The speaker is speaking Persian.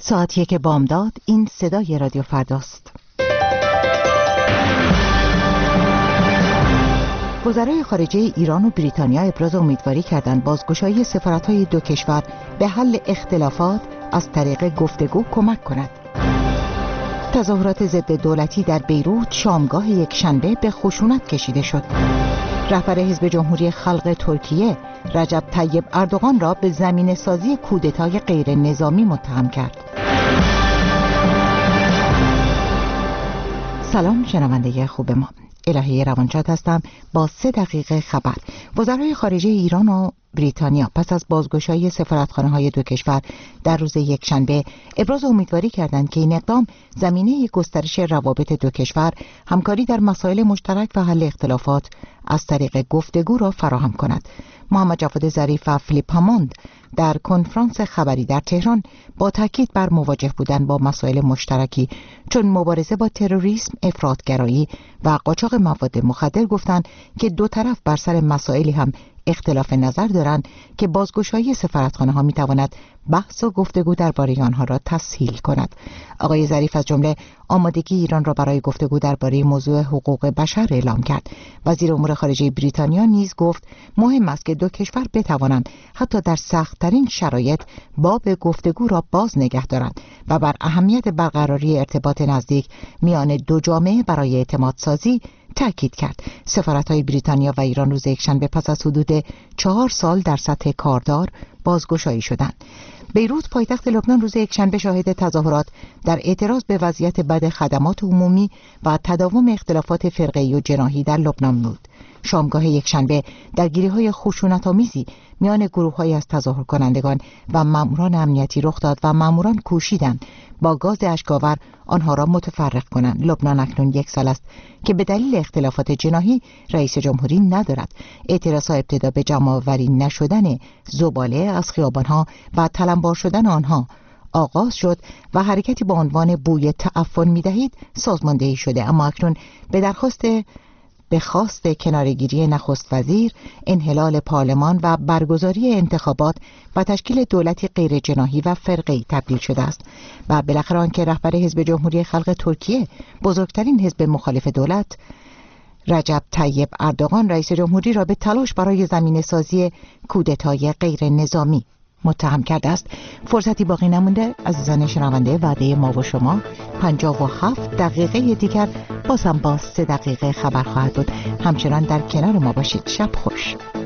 ساعت 1 بامداد. این صدای رادیو فرداست. وزرای خارجه ایران و بریتانیا ابراز امیدواری کردند بازگشایی سفارت‌های دو کشور به حل اختلافات از طریق گفتگو کمک کند. تظاهرات ضد دولتی در بیروت شامگاه یکشنبه به خشونت کشیده شد. رهبر حزب جمهوری خلق ترکیه رجب طیب اردوغان را به زمینه‌سازی کودتای غیر نظامی متهم کرد. سلام شنونده خوب ما، الهه روانشاد هستم با 3 دقیقه خبر. وزرای خارجه ایران و بریتانیا پس از بازگشایی سفارتخانه‌های دو کشور در روز یکشنبه ابراز امیدواری کردند که این اقدام زمینه گسترش روابط دو کشور، همکاری در مسائل مشترک و حل اختلافات از طریق گفتگو را فراهم کند. محمد جواد ظریف و فیلیپ هاموند در کنفرانس خبری در تهران با تاکید بر مواجه بودن با مسائل مشترکی چون مبارزه با تروریسم، افراطگرایی و قاچاق مواد مخدر گفتند که دو طرف بر سر مسائلی هم اختلاف نظر دارند که بازگشایی سفارتخانه‌ها می‌تواند بحث و گفتگو درباره آنها را تسهیل کند. آقای ظریف از جمله آمادگی ایران را برای گفتگو درباره موضوع حقوق بشر اعلام کرد. وزیر امور خارجه بریتانیا نیز گفت مهم است که دو کشور بتوانند حتی در سخت‌ترین شرایط باب گفتگو را باز نگه دارند و بر اهمیت برقراری ارتباط نزدیک میان دو جامعه برای اعتماد سازی تأکید کرد. سفارت‌های بریتانیا و ایران روز یکشنبه پس از حدود 4 سال در سطح کاردار بازگشایی شدند. بیروت پایتخت لبنان روز یکشنبه شاهد تظاهرات در اعتراض به وضعیت بد خدمات عمومی و تداوم اختلافات فرقه‌ای و جناحی در لبنان بود. شامگاه یکشنبه درگیری‌های خشونت‌آمیزی میان گروه‌هایی از تظاهر کنندگان و ماموران امنیتی رخ داد و ماموران کوشیدند با گاز اشک‌آور آنها را متفرق کنند. لبنان اکنون 1 سال است که به دلیل اختلافات جناحی رئیس جمهوری ندارد. اعتراضها ابتدا به جمع‌آوری نشدن زباله از خیابان‌ها و تلمبار شدن آنها آغاز شد و حرکتی با عنوان بوی تعفن می‌دهید سازماندهی شده، اما اکنون به خواست کنارگیری نخست وزیر، انحلال پارلمان و برگزاری انتخابات و تشکیل دولتی غیر جناحی و فرقه‌ای تبدیل شده است و بالاخره آنکه رهبر حزب جمهوری خلق ترکیه، بزرگترین حزب مخالف دولت، رجب طیب اردوغان رئیس جمهوری را به تلاش برای زمینه‌سازی کودتای غیر نظامی متهم کرده است. فرصتی باقی نمونده عزیزان شنونده، وعده ما و شما 57 دقیقه دیگر باز 3 دقیقه خبر خواهد بود. همچنان در کنار ما باشید. شب خوش.